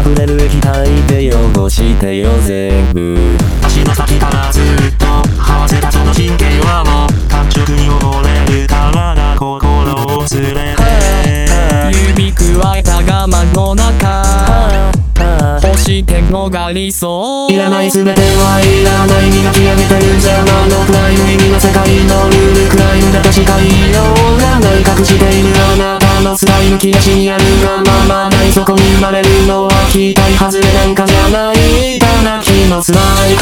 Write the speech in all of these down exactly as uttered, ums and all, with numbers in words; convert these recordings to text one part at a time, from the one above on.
溢れる液体で汚してよ全部。 足の先からずっと這わせたその神経はもう感触に溺れる体心を連れて指くわえた我慢の中欲してんのが理想。 いらない全てはいらない磨き上げてる邪魔のクライム意味の世界のルールクライムで確か言いようがない隠しているあなたの辛いむき出しにあるがままないそこに生まれるのは期待外れなんかじゃないただ気の辛い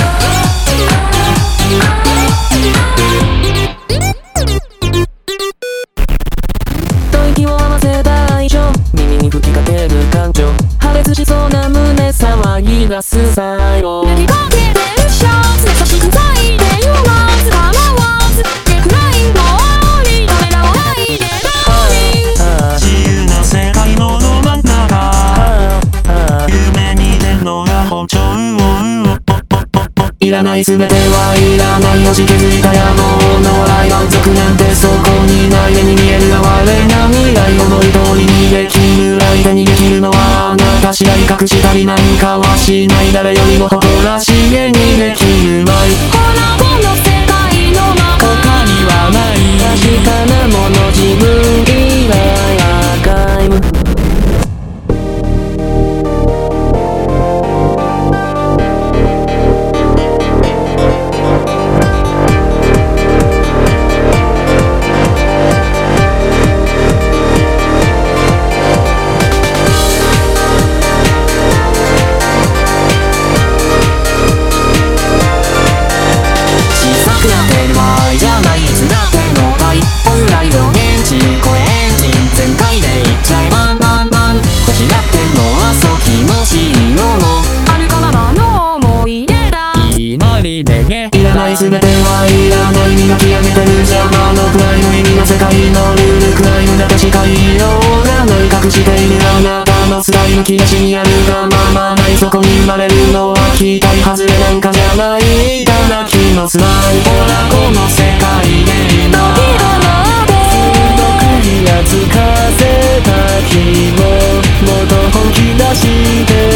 息を合わせた愛情耳に吹きかける感情破裂しそうな胸騒ぎ出す最後塗りかけてるシャツ優しく咲いて言わず構わずレクラインの煽りためらわないで自由な世界のど真ん中夢見てんのが本調いらない全てはいらない押し削いた野望の笑い満足なんてそこにない目に見える哀れな未来思い通りにできる相手にできるのはあなた次第隠したりなんかはしない誰よりも誇らしげにできるまいほらこの世界の中他にはない確かなもの自分以外アーカイブいらない全てはいらない磨き上げてる邪魔のクライム意味の世界のルールクライムで確か言いようがない隠しているあなたの辛いむき出しにあるがままないそこに生まれるのは期待外れなんかじゃないただ気の辛いほらこの世界での鋭く威圧かせた気をもっと本気出して